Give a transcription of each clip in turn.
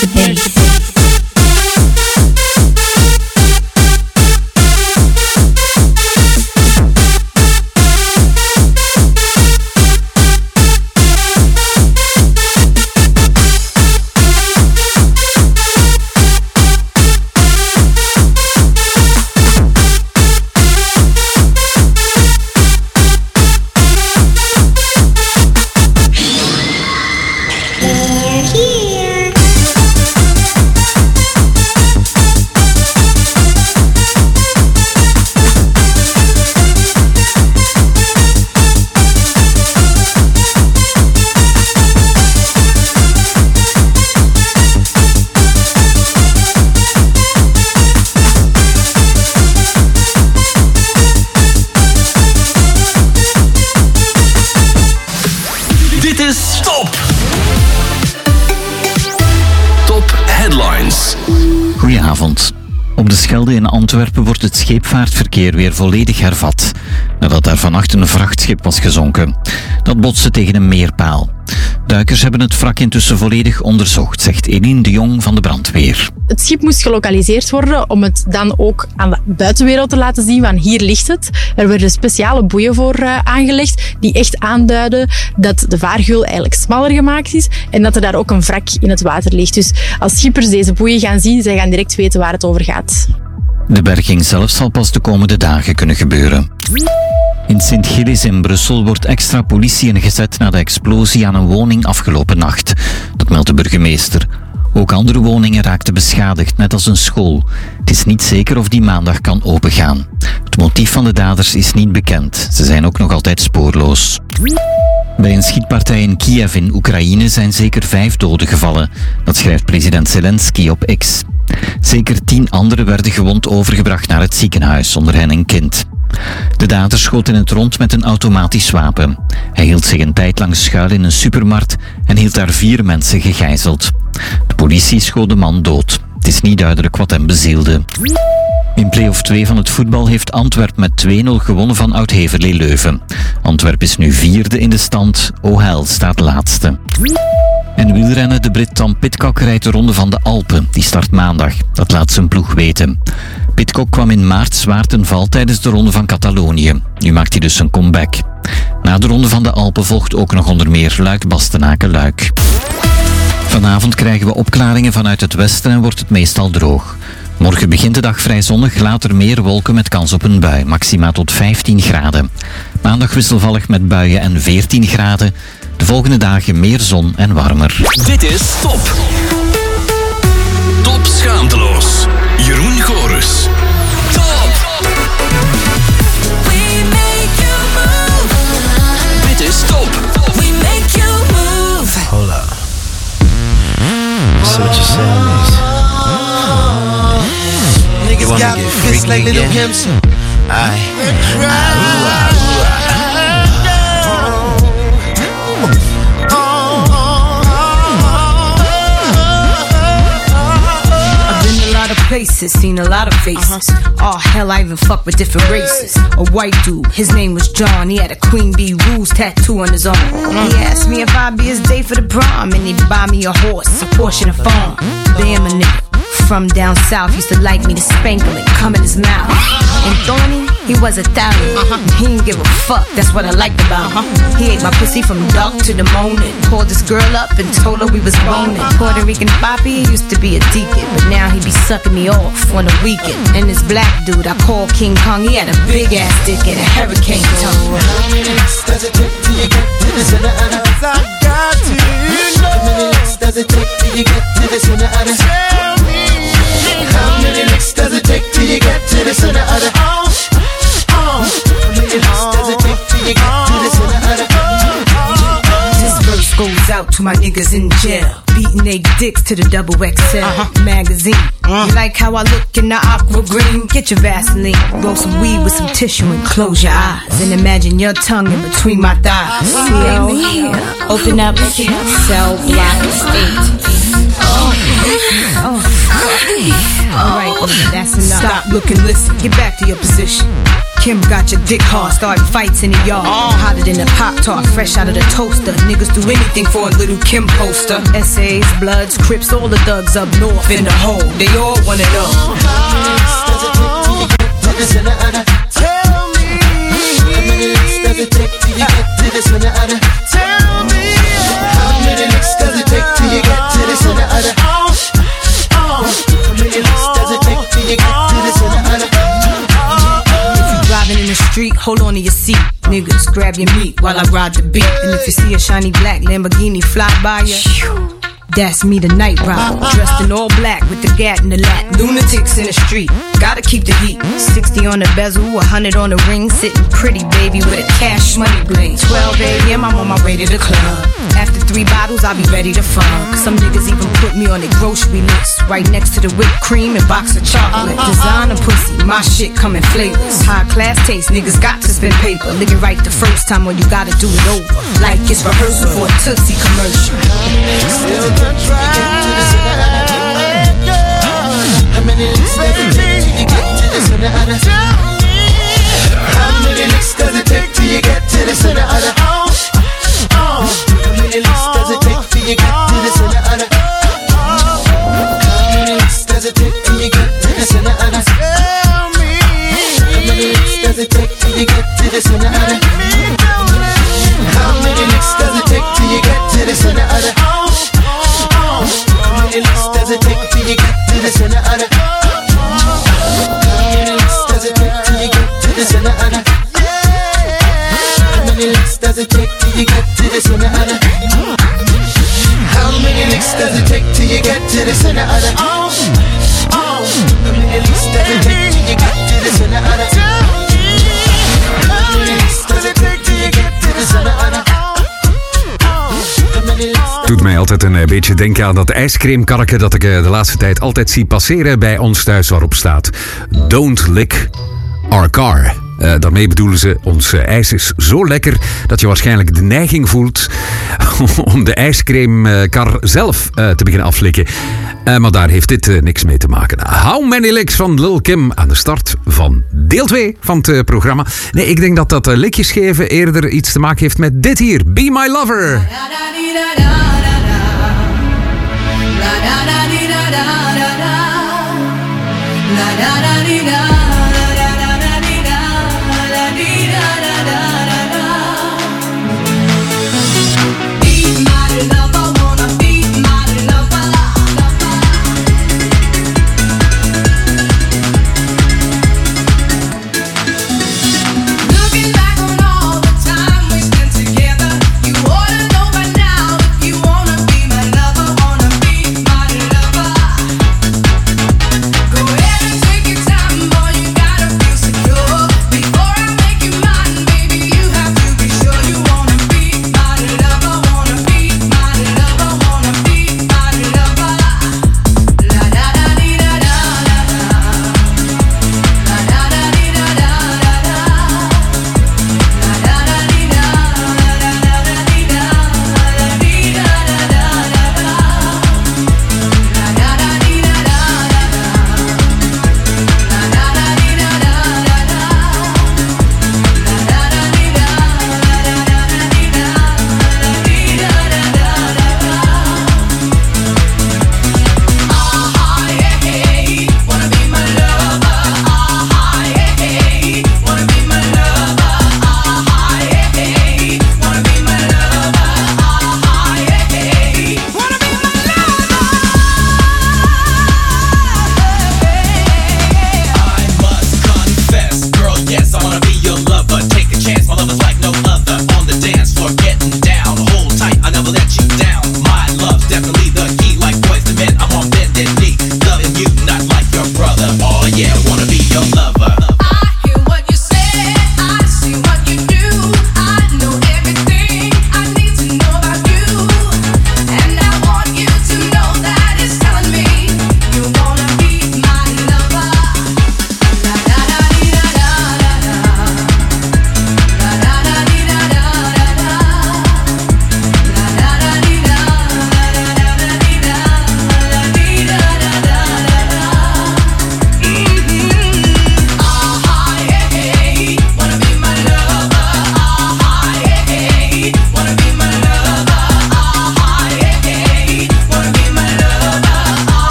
Bay. Goedenavond. Op de Schelde in Antwerpen wordt het scheepvaartverkeer weer volledig hervat, nadat daar vannacht een vrachtschip was gezonken. Dat botste tegen een meerpaal. Duikers hebben het wrak intussen volledig onderzocht, zegt Eline de Jong van de brandweer. Het schip moest gelokaliseerd worden om het dan ook aan de buitenwereld te laten zien van hier ligt het. Er werden speciale boeien voor aangelegd die echt aanduiden dat de vaargeul eigenlijk smaller gemaakt is en dat er daar ook een wrak in het water ligt. Dus als schippers deze boeien gaan zien, zij gaan direct weten waar het over gaat. De berging zelf zal pas de komende dagen kunnen gebeuren. In Sint-Gilles in Brussel wordt extra politie ingezet na de explosie aan een woning afgelopen nacht. Dat meldt de burgemeester. Ook andere woningen raakten beschadigd, net als een school. Het is niet zeker of die maandag kan opengaan. Het motief van de daders is niet bekend. Ze zijn ook nog altijd spoorloos. Bij een schietpartij in Kiev in Oekraïne zijn zeker 5 doden gevallen. Dat schrijft president Zelensky op X. Zeker 10 anderen werden gewond overgebracht naar het ziekenhuis, onder hen een kind. De dader schoot in het rond met een automatisch wapen. Hij hield zich een tijd lang schuil in een supermarkt en hield daar 4 mensen gegijzeld. De politie schoot de man dood. Het is niet duidelijk wat hem bezielde. In play-off 2 van het voetbal heeft Antwerp met 2-0 gewonnen van Oud-Heverlee Leuven. Antwerp is nu 4e in de stand, OHL staat laatste. En wielrennen, de Brit Tom Pidcock rijdt de Ronde van de Alpen. Die start maandag, dat laat zijn ploeg weten. Pidcock kwam in maart zwaar ten val tijdens de Ronde van Catalonië. Nu maakt hij dus een comeback. Na de Ronde van de Alpen volgt ook nog onder meer Luik-Bastenaken-Luik. Vanavond krijgen we opklaringen vanuit het westen en wordt het meestal droog. Morgen begint de dag vrij zonnig, later meer wolken met kans op een bui, maxima tot 15 graden. Maandag wisselvallig met buien en 14 graden. De volgende dagen meer zon en warmer. Dit is Top. Top schaamteloos. Jeroen Gorus. Top. We make you move. Dit is Top. We make you move. Hold up. So what you're saying is, Niggas wanna got get fists freaky like little again? pimps. Places, seen a lot of faces. Oh hell, I even fuck with different races. A white dude, his name was John. He had a Queen Bee Rules tattoo on his arm. He asked me if I'd be his date for the prom, and he'd buy me a horse, a Porsche and a farm. Damn, a nigga from down south used to like me to spank him and come in his mouth. And Thorny, he was Italian. He didn't give a fuck, that's what I liked about him. He ate my pussy from dark to the morning. Called this girl up and told her we was boning. Puerto Rican Papi used to be a deacon, but now he be sucking me off on the weekend. And this black dude I call King Kong, he had a big ass dick and a hurricane tongue. How many licks does it take till you get to the center of the? I got to know. How many licks does it take till you get to the center of the? Tell me. How many licks does it take till you get to the center of the? How many licks does it take till you get to the center of the? This verse goes out to my niggas in jail, beating they dicks to the double XL magazine. You like how I look in the aqua green? Get your Vaseline, roll some weed with some tissue and close your eyes and imagine your tongue in between my thighs. Open up, cell block state. Alright, that's enough. Stop, look, and listen. Get back to your position. Kim got your dick hard, starting fights in the yard. Hotter than a Pop-Tart, fresh out of the toaster. Niggas do anything for a little Kim poster. SAs, Bloods, Crips, all the thugs up north in the hole. They all wanna know. Tell me, how many licks does it take till you get to the center of the? Tell me, how many licks does it take till you get to the center of the? How many licks does it take till you get to the center of the? Driving in the street, hold on to your seat. Niggas, grab your meat while I ride the beat. And if you see a shiny black Lamborghini fly by you, that's me, the night rider. Dressed in all black with the gat in the lap. Lunatics in the street, gotta keep the heat. 60 on the bezel, 100 on the ring. Sitting pretty, baby, with a cash money bling. 12 a.m., I'm on my way to the club. After 3 bottles, I'll be ready to fuck. Some niggas even put me on their grocery list, right next to the whipped cream and box of chocolate. Designer pussy, my shit coming flavors. High class taste, niggas got to spend paper. Live it right the first time or you gotta do it over. Like it's rehearsal for a Tootsie commercial. How many licks does it take till you get to the center of the? How many licks does it take till you get to the center of the? How many licks does it take till you get to the center of the? How many licks does it take till you get to the center of the? Tell me. How many licks does it take till you get to the center of the? How many licks does it take till you get to the center of the? How many licks does it take till you get to the center of the? How many licks does it take till you get to the center of the? How many licks does it take till you get to the center of the? How many licks does it take till you get to the center of the? How many licks does it take till you get to the center of the? How many licks does it take till you get to the center of the? Doet mij altijd een beetje denken aan dat ijscreamkarretje dat ik de laatste tijd altijd zie passeren bij ons thuis, waarop staat Don't lick our car. Daarmee bedoelen ze, ons ijs is zo lekker dat je waarschijnlijk de neiging voelt om de ijscreamkar zelf te beginnen aflikken. Maar daar heeft dit niks mee te maken. How Many Licks van Lil Kim aan de start van deel 2 van het programma. Nee, ik denk dat dat likjes geven eerder iets te maken heeft met dit hier. Be My Lover. Boy,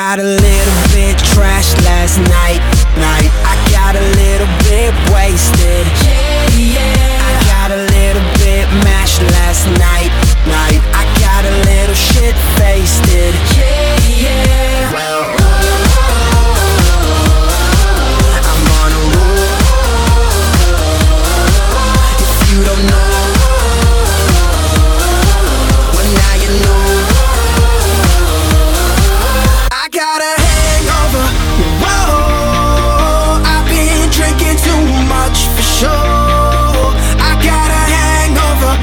got a little bit trashed last night. I got a little bit wasted. I got a little bit mashed last night. I got a little shit faced. Well, I'm on a roll. If you don't know, well now you know. I got a hangover. Whoa, I've been drinking too much for sure. I got a hangover.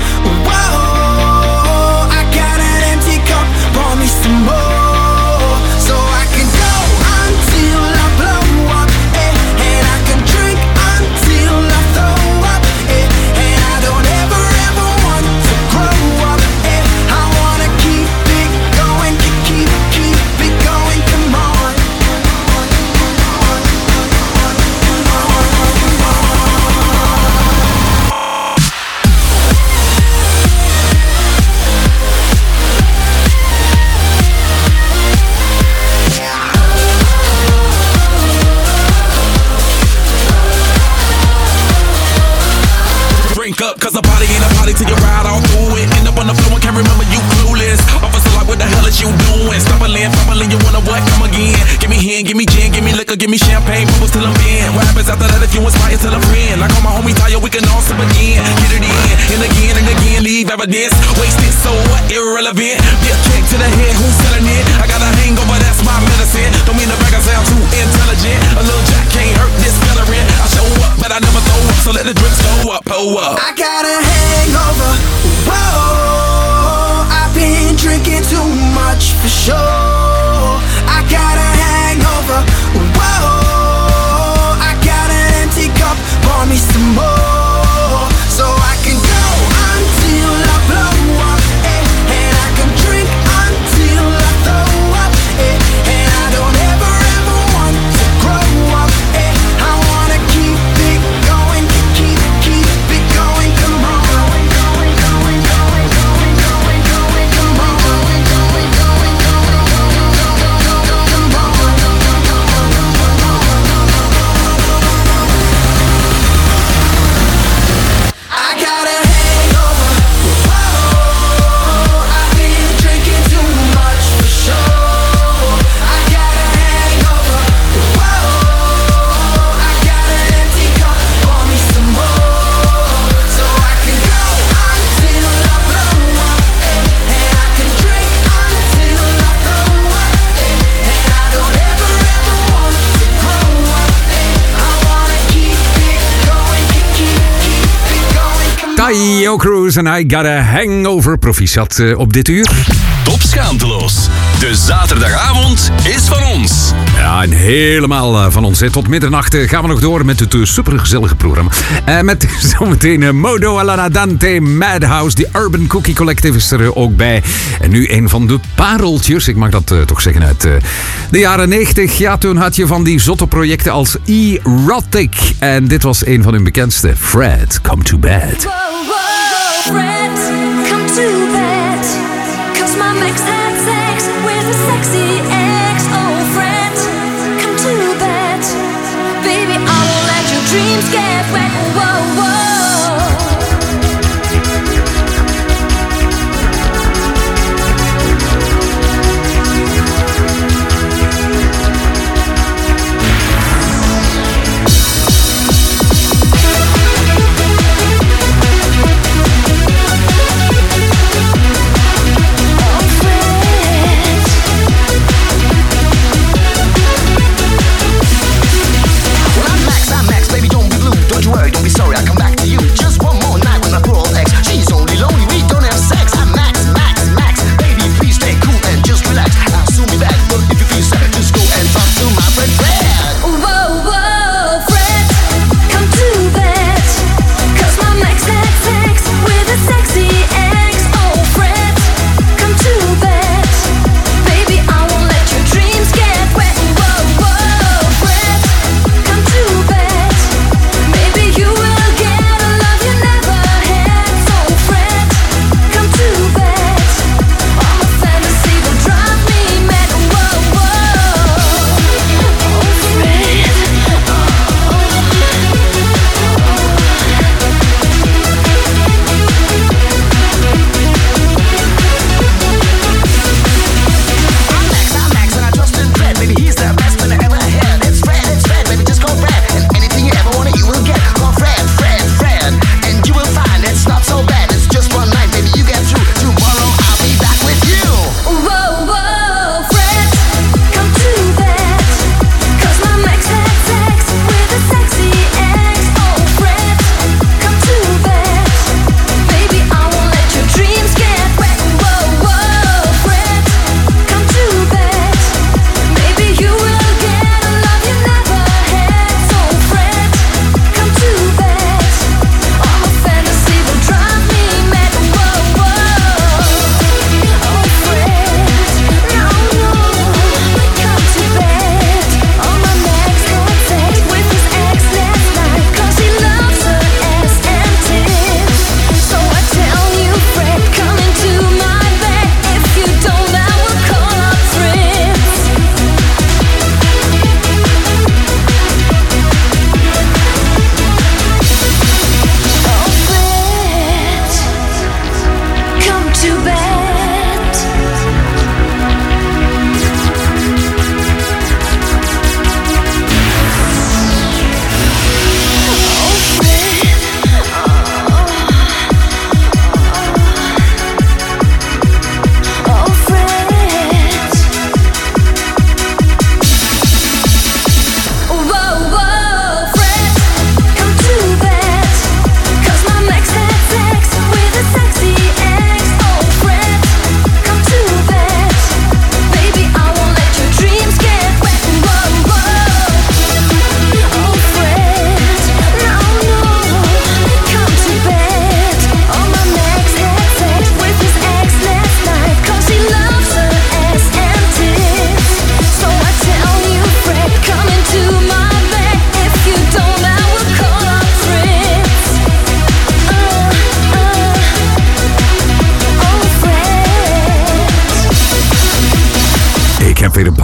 Whoa, I got an empty cup. Pour me some more, so I can go until I blow up, and I can drink until I throw up, and I don't ever want to grow up, I wanna keep it going, keep it going, come on. Drink up, cause a party ain't a party till you ride all through it. End up on the floor and can't remember you clueless. Officer like, what the hell is you doing? Stumbling, fumbling, you wanna what? Come again. Give me hand, give me gin, give me liquor, give me champagne, bubbles till I'm in. What happens after that if you inspire till a friend? Like all my homies tired, we can all sip again. Get it in, and again, leave evidence. Wasted, so what? Irrelevant. Get kicked to the head, who's selling it? I got a hangover, that's my medicine. Don't mean the bag I sound too intelligent. A little jack can't hurt this veteran. I show up, but I never throw up, so let the drinks go up, pull up. I got a hangover. Whoa, I've been drinking too much for sure. I got a hangover. Whoa, I got an empty cup. Pour me some more, so I can go until I blow up, and I can drink until I throw up, and I don't ever want to grow up, I wanna keep it going, keep it going, come on. I got a hangover. Whoa, I've been drinking too much for sure. I got a hangover. Whoa, I got an empty cup. Pour me some more, so I can go until I blow up, and I can drink until I throw up, and I don't ever want to grow up, I wanna keep it going, keep it going, come on. Taio Cruz en I Got a Hangover. Proficiat op dit uur. Top schaamteloos. De zaterdagavond is van ons. Ja, en helemaal van ons. Tot middernacht gaan we nog door met het supergezellige programma. Met zometeen Modo Alana Dante Madhouse. Die Urban Cookie Collective is er ook bij. En nu een van de pareltjes, ik mag dat toch zeggen, uit de jaren 90. Ja, toen had je van die zotte projecten als Erotic. En dit was een van hun bekendste. Fred, Come to Bed. Whoa, Fred, come to bed. 'Cause my max had sex with a sexy ex. Oh, Fred, come to bed. Baby, I won't let your dreams get wet. Whoa, whoa. Well, I'm Max, baby, don't be blue, don't you worry, don't be sorry.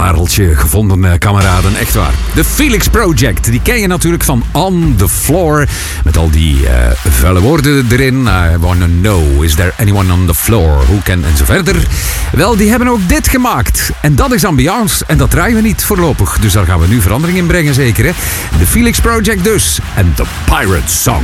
pareltje gevonden, kameraden. Echt waar. De Felix Project, die ken je natuurlijk van On The Floor. Met al die vuile woorden erin. I wanna know, is there anyone on the floor? Who can en zo verder. Wel, die hebben ook dit gemaakt. En dat is ambiance. En dat draaien we niet voorlopig. Dus daar gaan we nu verandering in brengen, zeker hè. De Felix Project dus. En The Pirate Song.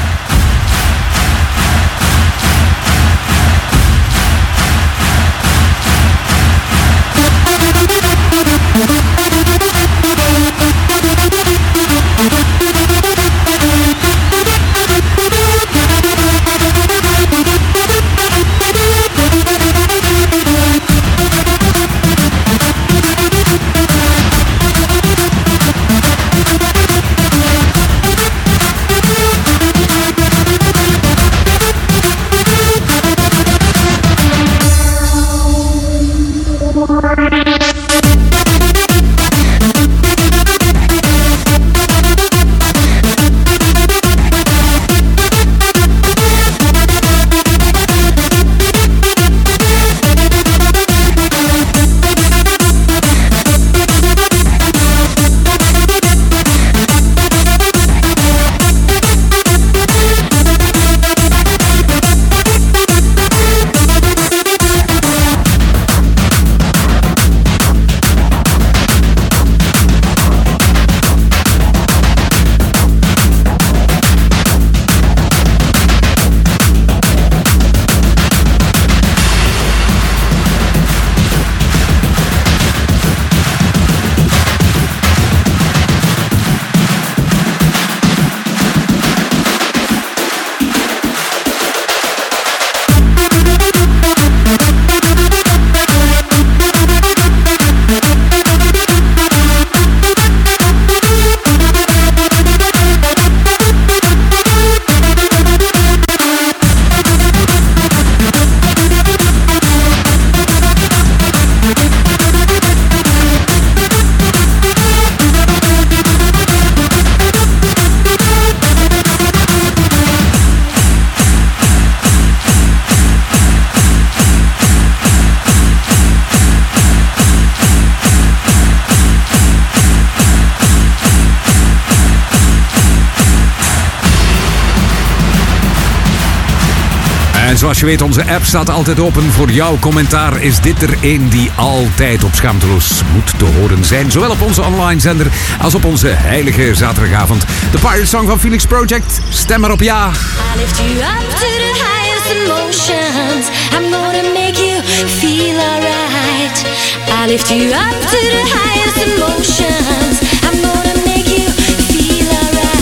En zoals je weet, onze app staat altijd open voor jouw commentaar. Is dit er een die altijd op Schaamteloos moet te horen zijn? Zowel op onze online zender als op onze heilige zaterdagavond. De Pirate Song van Felix Project. Stem maar op ja. I lift you up to the highest emotions. I'm gonna make you feel alright. I lift you up to the highest emotions. I'm gonna make you feel alright.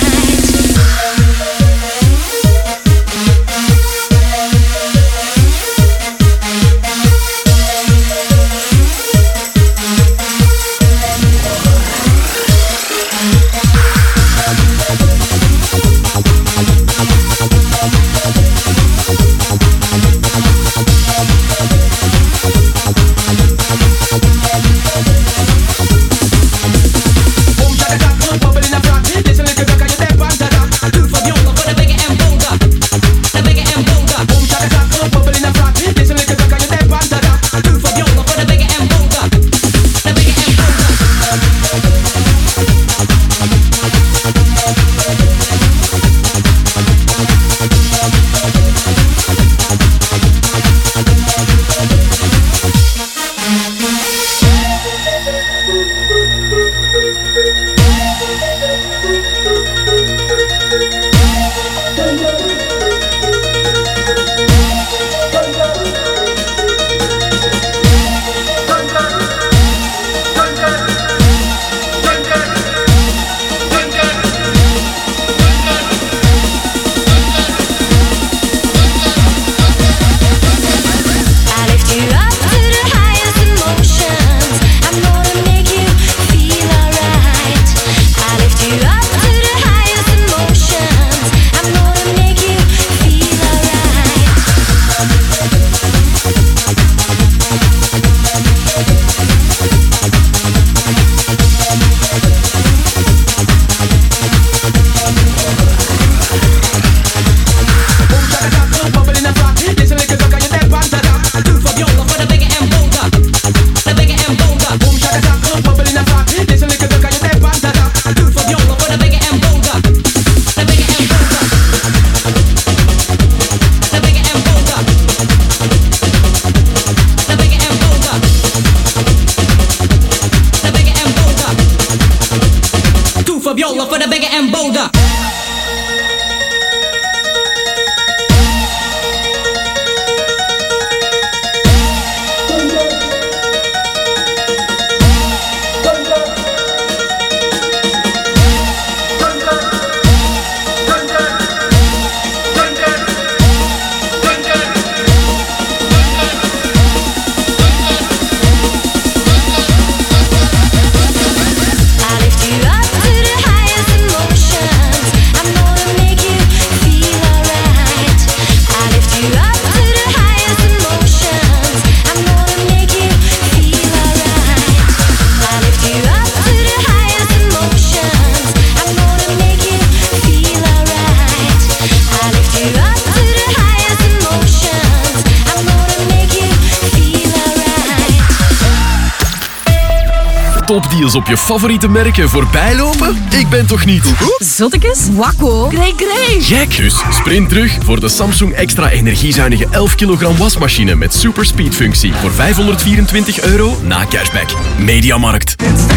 deals op je favoriete merken voorbij lopen? Ik ben toch niet... Zottekes? Wakko? Grey. Gek! Dus sprint terug voor de Samsung extra energiezuinige 11 kilogram wasmachine met superspeed-functie voor €524 na cashback. Mediamarkt.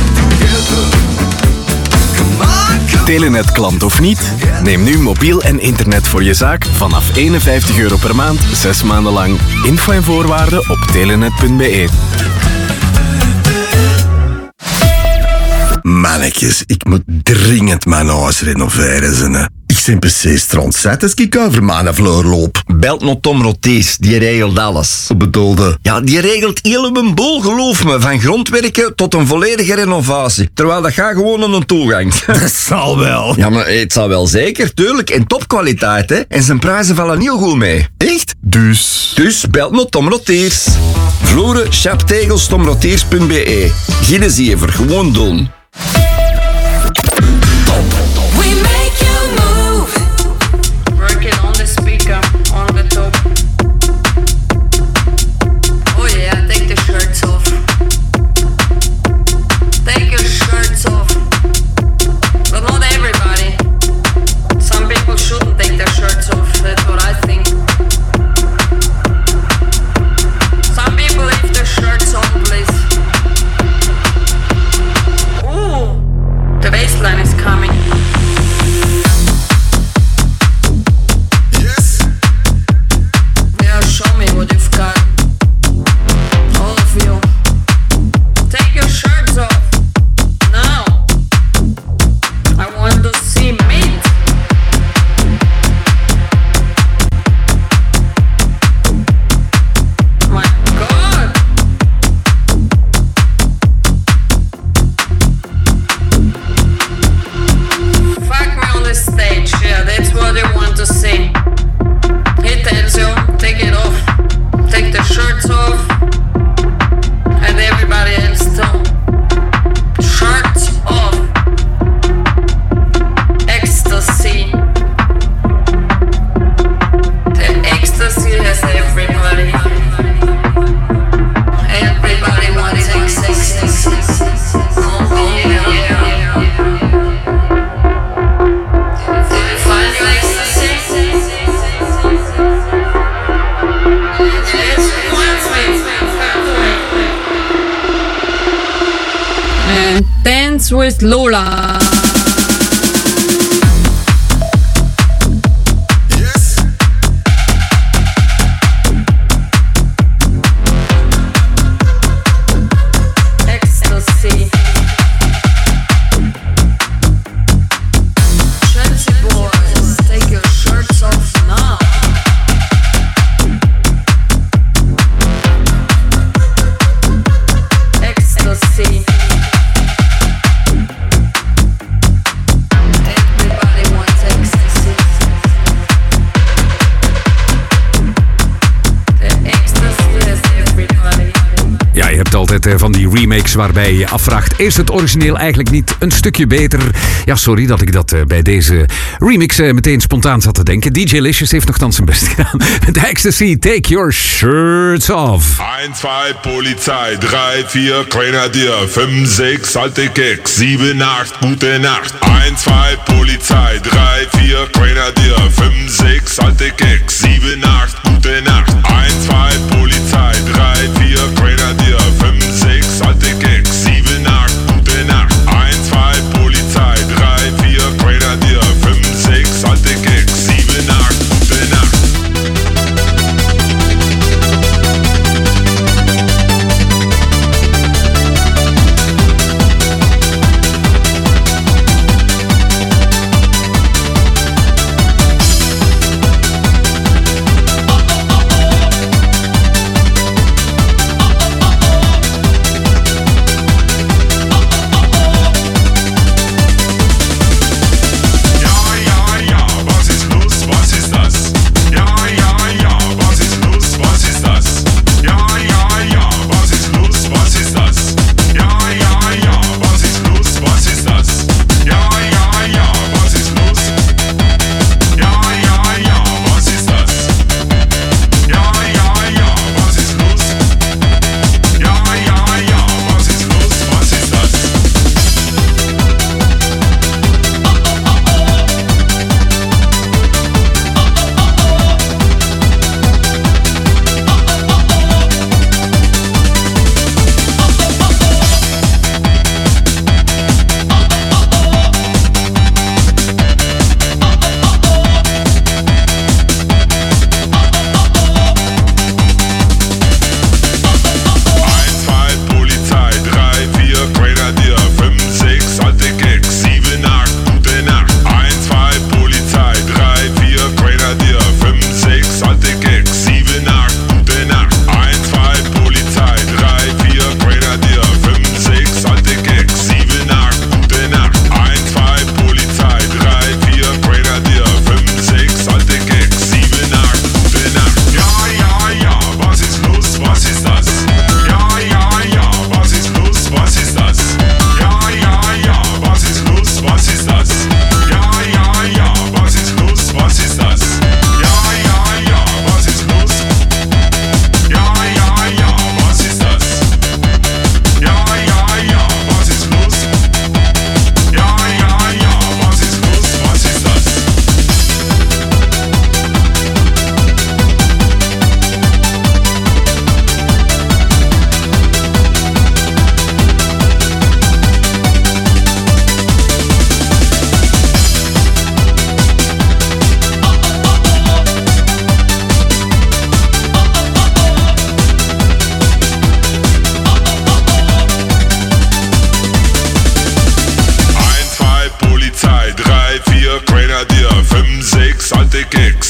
Telenet-klant of niet? Neem nu mobiel en internet voor je zaak vanaf €51 per maand, 6 maanden lang. Info en voorwaarden op telenet.be. Mannetjes, ik moet dringend mijn huis renoveren. Ik ben precies strontzet als ik over mijn vloer loop. Belt nog Tom Rotees, die regelt alles. Wat bedoelde? Ja, die regelt heel een boel, geloof me. Van grondwerken tot een volledige renovatie. Terwijl dat gaat gewoon aan een toegang. Dat zal wel. Ja, maar het zal wel zeker, tuurlijk. En topkwaliteit, hè. En zijn prijzen vallen heel goed mee. Echt? Dus belt nog Tom Rotees. Vloeren, chaptegels, tomroteers.be. Geen zever, gewoon doen. Dance with Lola. Van die remakes waarbij je afvraagt, is het origineel eigenlijk niet een stukje beter? Ja, sorry dat ik dat bij deze remix meteen spontaan zat te denken. DJ Licious heeft nogthans zijn best gedaan. Met Ecstasy, Take Your Shirts Off. 1, 2, Polizei, 3, 4, Grenadier, 5, 6, alte Keks, 7, 8, gute Nacht. 1, 2, Polizei, 3, 4, Grenadier, 5, 6, alte Keks, 7, 8, gute Nacht. 1, 2, Polizei, 3, 4, Grenadier, 5, 6, alte Keks, 7, 8, gute Nacht. 1, 2, Polizei, 3, 4, Grenadier, 5, 6, alte Keks, 7, 8, gute Nacht.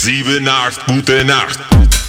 7, 8, gute Nacht.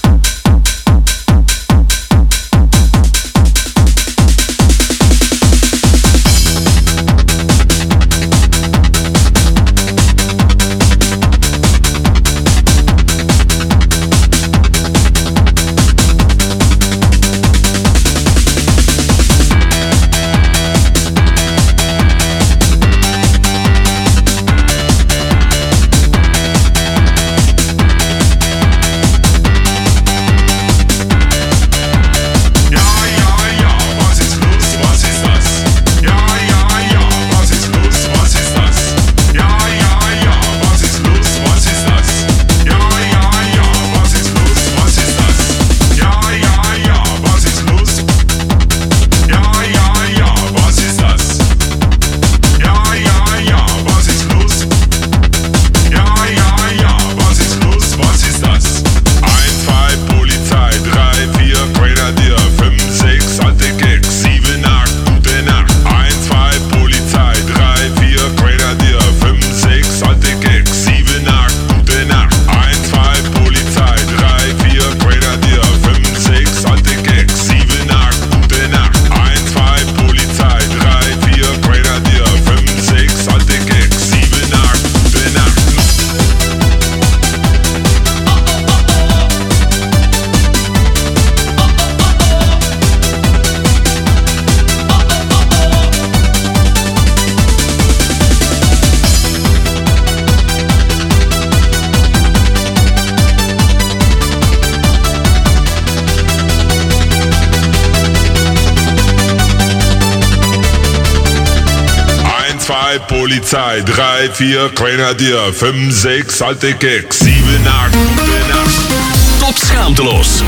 Polizei, 3, 4, Grenadier, 5, 6, alte Keks, 7, 8, gute Nacht. Top schaamteloos.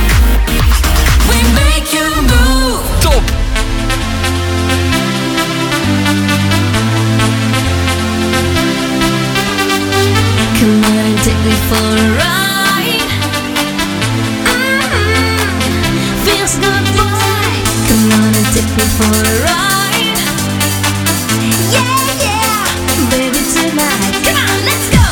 We make you move. Top. Come on and take me for a ride. Feels good, boy. Come on and take me for a ride. Baby, tonight, come on, let's go.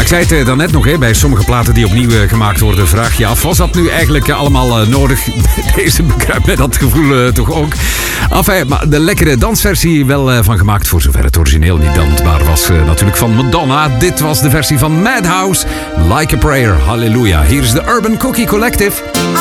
ik zei het dan net nog, hè, bij sommige platen die opnieuw gemaakt worden, vraag je af, was dat nu eigenlijk allemaal nodig? Deze bekruipt met dat gevoel toch ook. Enfin, maar de lekkere dansversie wel van gemaakt, voor zover het origineel niet dansbaar was. Natuurlijk van Madonna. Dit was de versie van Madhouse. Like a Prayer. Halleluja. Hier is de Urban Cookie Collective.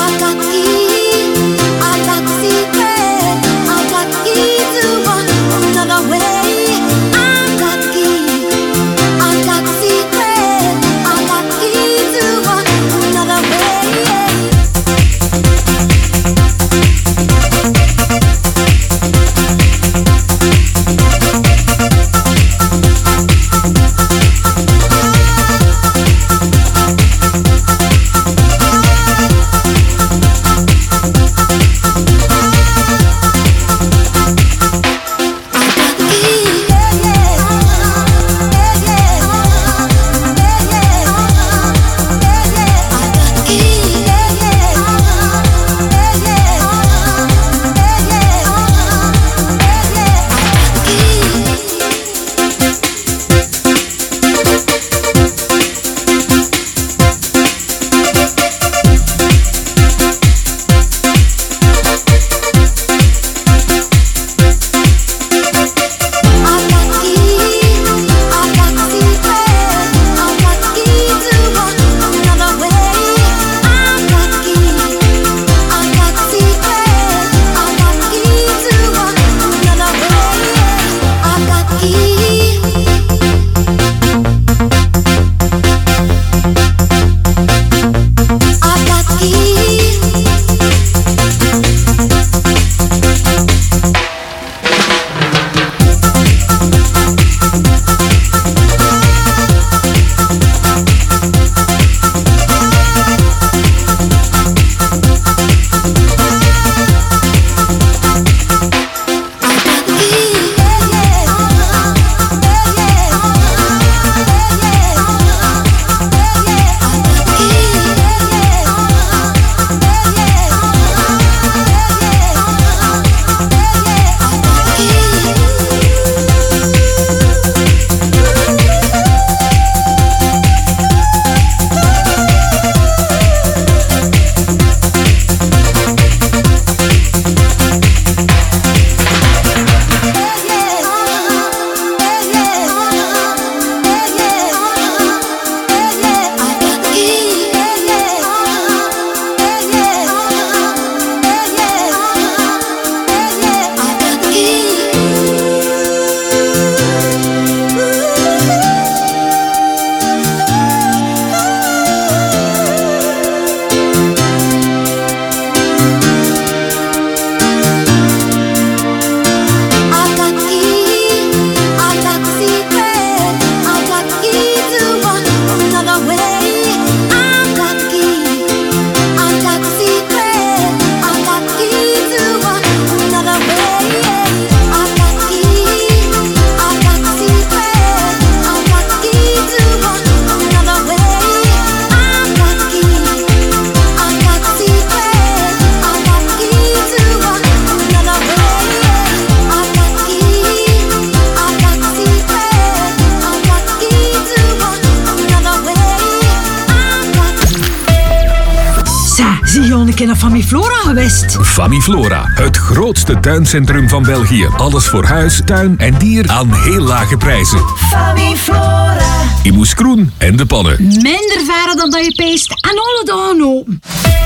Naar Famiflora geweest. Famiflora, het grootste tuincentrum van België. Alles voor huis, tuin en dier aan heel lage prijzen. Famiflora. In Moeskroen en De Pannen. Minder verre dan dat je peest en alle dagen open.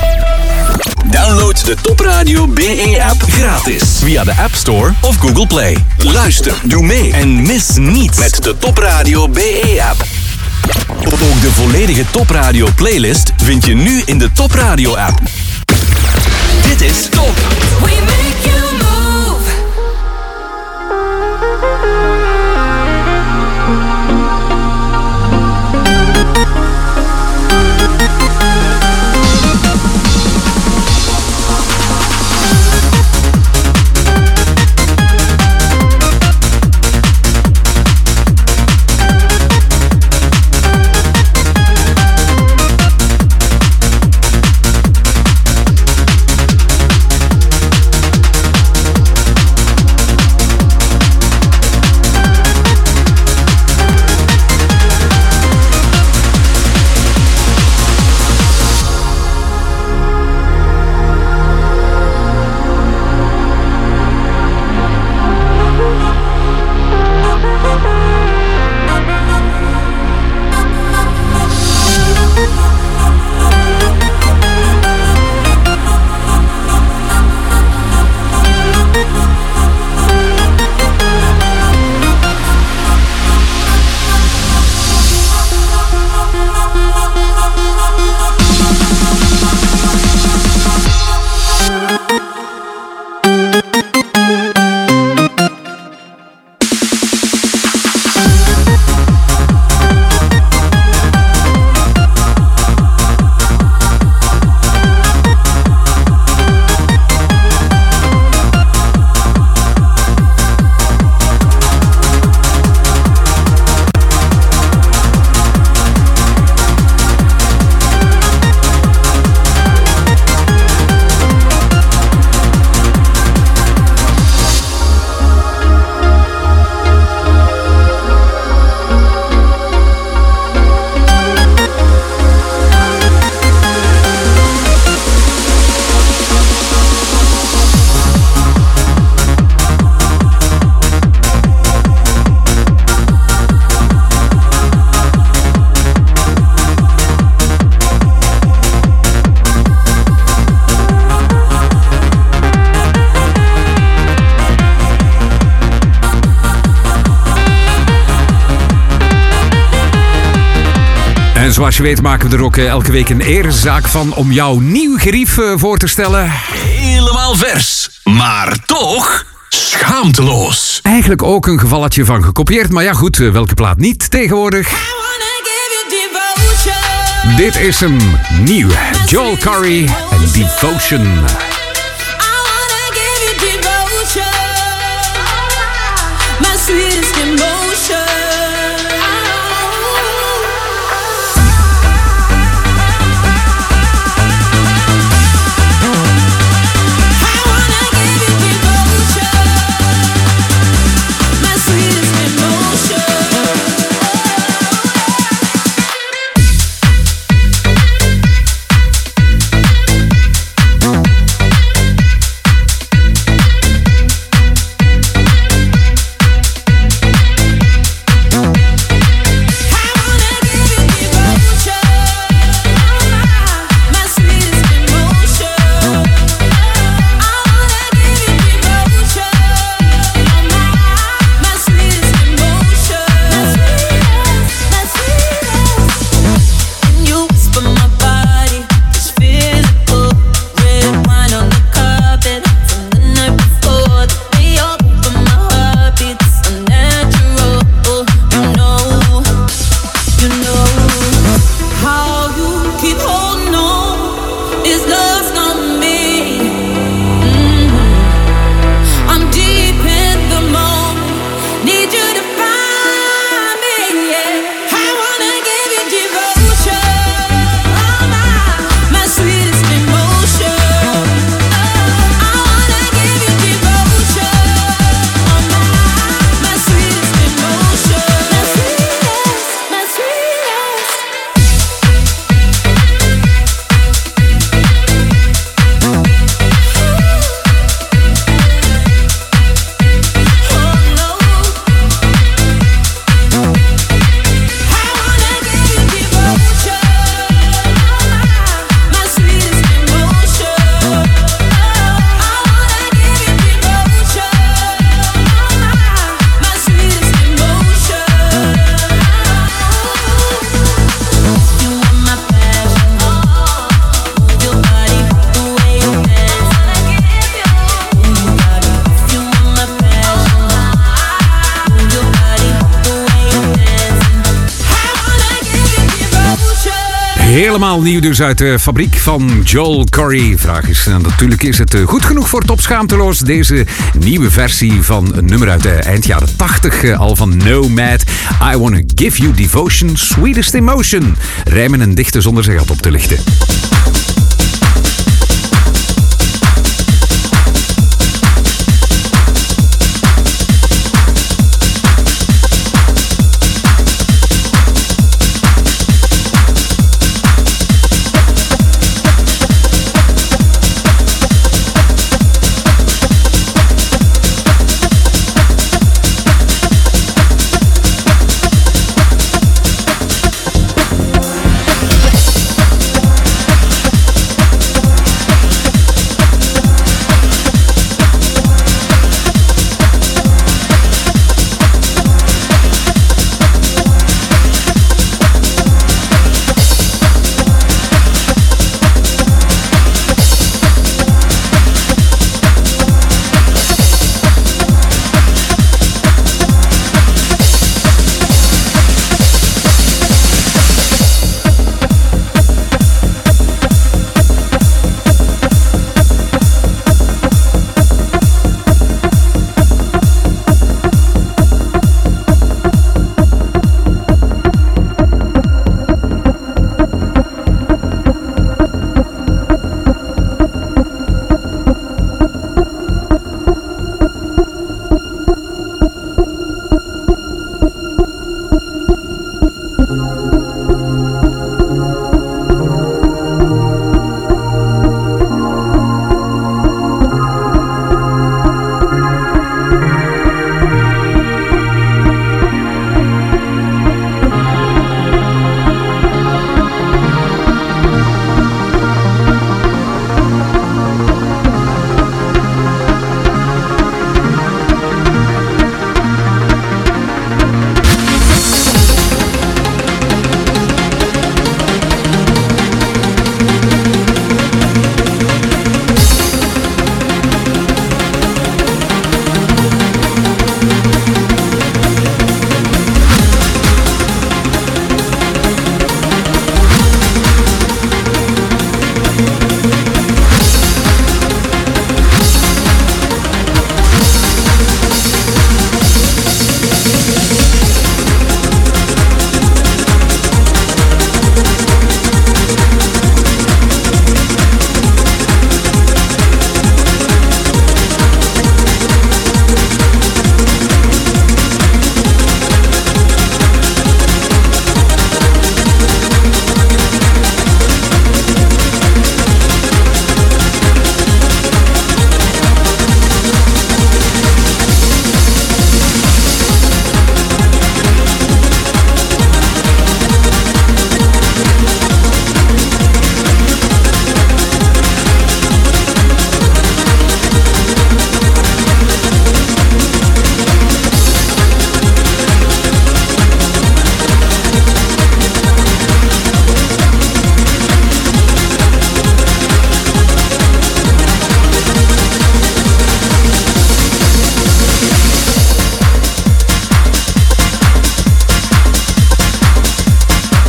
Download de Top Radio BE-app gratis via de App Store of Google Play. Luister, doe mee en mis niets met de Top Radio BE-app. Ook de volledige Top Radio playlist vind je nu in de Top Radio app. Dit is Top. We make you move. En zoals je weet maken we er ook elke week een erezaak van om jouw nieuw gerief voor te stellen. Helemaal vers, maar toch schaamteloos. Eigenlijk ook een gevalletje van gekopieerd, maar ja goed, welke plaat niet tegenwoordig? Dit is hem nieuw, Joel Corry en Devotion. Sweetest emotion. Helemaal nieuw dus uit de fabriek van Joel Corry. Vraag is, natuurlijk is het goed genoeg voor Top Schaamteloos. Deze nieuwe versie van een nummer uit eind jaren 80 al van Nomad. I Wanna Give You Devotion, Sweetest Emotion. Rijmen en dichten zonder zijn gat op te lichten.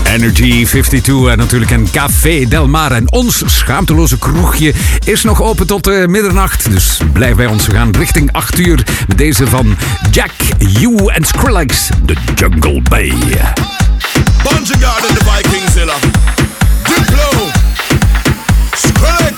Energy 52 en natuurlijk een Café Del Mar. En ons schaamteloze kroegje is nog open tot middernacht. Dus blijf bij ons. We gaan richting 8 uur met deze van Jack, You en Skrillex, The Jungle Bay. Bungie Garden, the Vikingzilla. Diplo. Skrillex.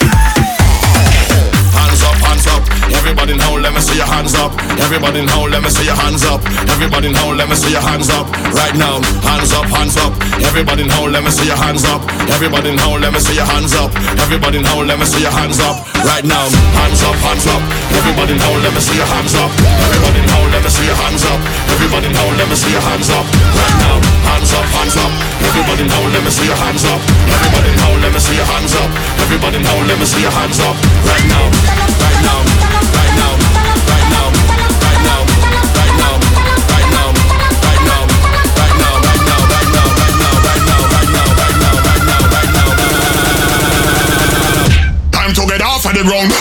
Hands up. Everybody in hole, let me see your hands up. Everybody in hole, let me see your hands up. Everybody in hole, let me see your hands up. Right now, hands up. Everybody in hole, let me see your hands up. Everybody in hole, let me see your hands up. Everybody in hole, let me see your hands up. Right now, hands up. Everybody in hole, let me see your hands up. Everybody in hole, let me see your hands up. Everybody in hole, let me see your hands up. Right now, hands up. Everybody in hole, let me see your hands up. Everybody in hole, let me see your hands up. Everybody in hole, let me see your hands up. Right now, right now. Right now, right now, right now, right now, right now, right now, right now, right now, right now, right now, right now, right now, right now, right now, right now, right now. Time to get off of the ground.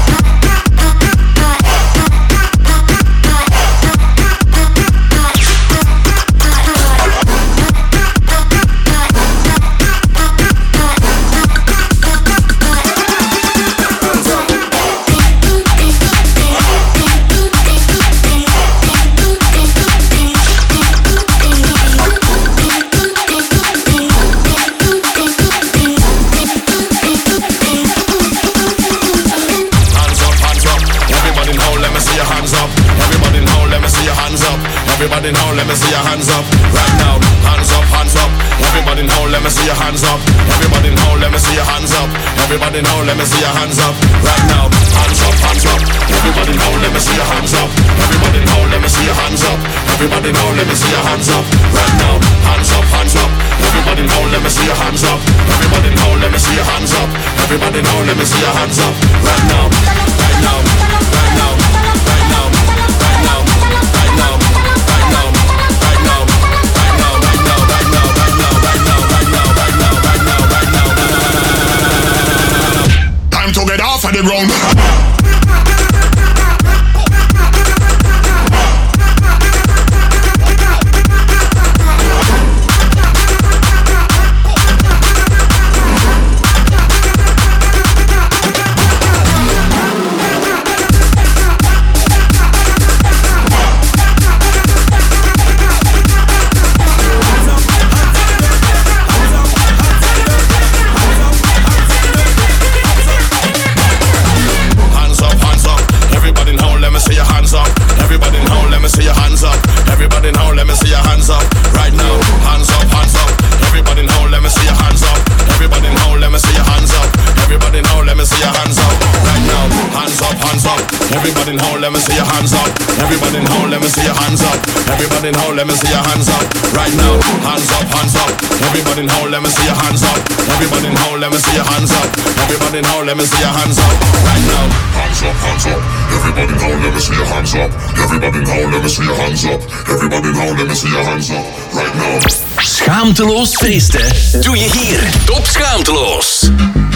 Everybody in hole, let me see your hands up. Right now, hands up. Everybody in hole, let me see your hands up. Everybody in hole, let me see your hands up. Everybody in hole, let me see your hands up. Right now, hands up. Everybody in hole, let me see your hands up. Everybody in hole, let me see your hands up. Everybody in hole, let me see your hands up. Right now, hands up. Everybody in hole, let me see your hands up. Everybody in hole, let me see your hands up. Everybody in hole, let me see your hands up. Right now, right now, right now, right now, right now, right now. Time to get off of the ground. Everybody in hole, let me see your hands up. Everybody in hole, let me see your hands up. Everybody in hole, let me see your hands up. Right now, hands up. Everybody in hole, let me see your hands up. Everybody in hole, let me see your hands up. Everybody in hole, let me see your hands up. Right now, hands up. Everybody in hole, let me see your hands up. Everybody in hole, let me see your hands up. Everybody in hole, let me see your hands up. Right now. Schaamteloos feesten doe je hier. Top Schaamteloos.